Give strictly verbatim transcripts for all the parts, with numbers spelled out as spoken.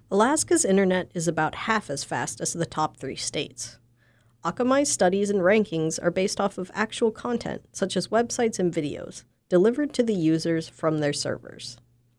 Alaska's internet is about half as fast as the top three states. Akamai's studies and rankings are based off of actual content, such as websites and videos, delivered to the users from their servers.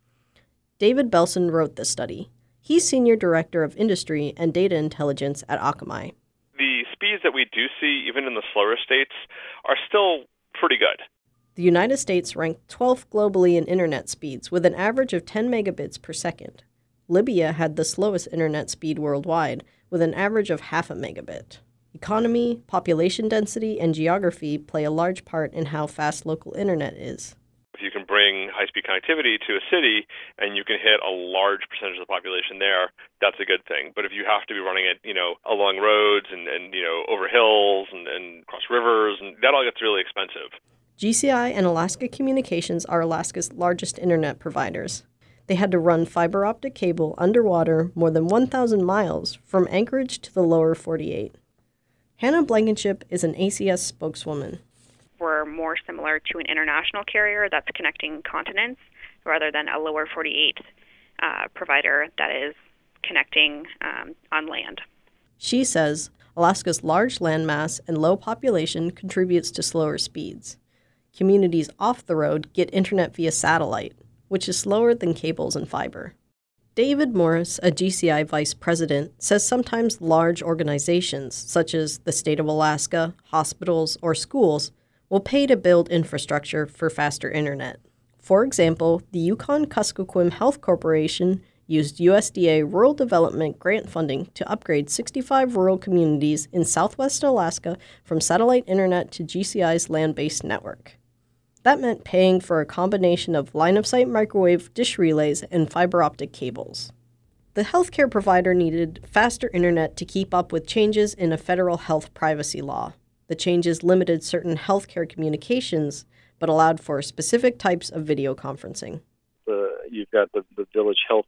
David Belson wrote this study. He's Senior Director of Industry and Data Intelligence at Akamai. The speeds that we do see, even in the slower states, are still pretty good. The United States ranked twelfth globally in internet speeds, with an average of ten megabits per second. Libya had the slowest internet speed worldwide, with an average of half a megabit. Economy, population density, and geography play a large part in how fast local internet is. If you can bring high-speed connectivity to a city and you can hit a large percentage of the population there, that's a good thing. But if you have to be running it, you know, along roads and, and you know, over hills and, and across rivers, and that all gets really expensive. G C I and Alaska Communications are Alaska's largest internet providers. They had to run fiber optic cable underwater more than one thousand miles from Anchorage to the lower forty-eight. Hannah Blankenship is an A C S spokeswoman. We're more similar to an international carrier that's connecting continents rather than a lower forty-eight uh, provider that is connecting um, on land. She says Alaska's large landmass and low population contributes to slower speeds. Communities off the road get internet via satellite, which is slower than cables and fiber. David Morris, a G C I vice president, says sometimes large organizations, such as the state of Alaska, hospitals, or schools, will pay to build infrastructure for faster internet. For example, the Yukon-Kuskokwim Health Corporation used U S D A Rural Development grant funding to upgrade sixty-five rural communities in southwest Alaska from satellite internet to G C I's land-based network. That meant paying for a combination of line-of-sight microwave dish relays and fiber optic cables. The healthcare provider needed faster internet to keep up with changes in a federal health privacy law. The changes limited certain healthcare communications, but allowed for specific types of video conferencing. Uh, you've got the, the Village Health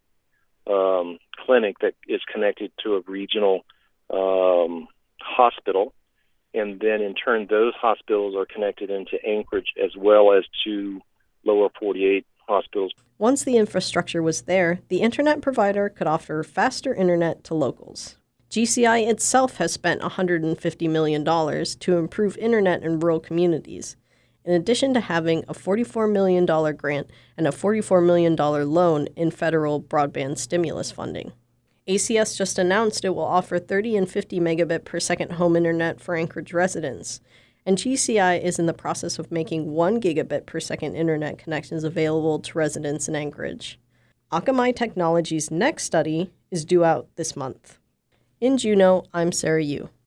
um, clinic that is connected to a regional um, hospital. And then, in turn, those hospitals are connected into Anchorage as well as to lower forty-eight hospitals. Once the infrastructure was there, the internet provider could offer faster internet to locals. G C I itself has spent one hundred fifty million dollars to improve internet in rural communities, in addition to having a forty-four million dollars grant and a forty-four million dollars loan in federal broadband stimulus funding. A C S just announced it will offer thirty and fifty megabit per second home internet for Anchorage residents, and G C I is in the process of making one gigabit per second internet connections available to residents in Anchorage. Akamai Technologies' next study is due out this month. In Juneau, I'm Sarah Yu.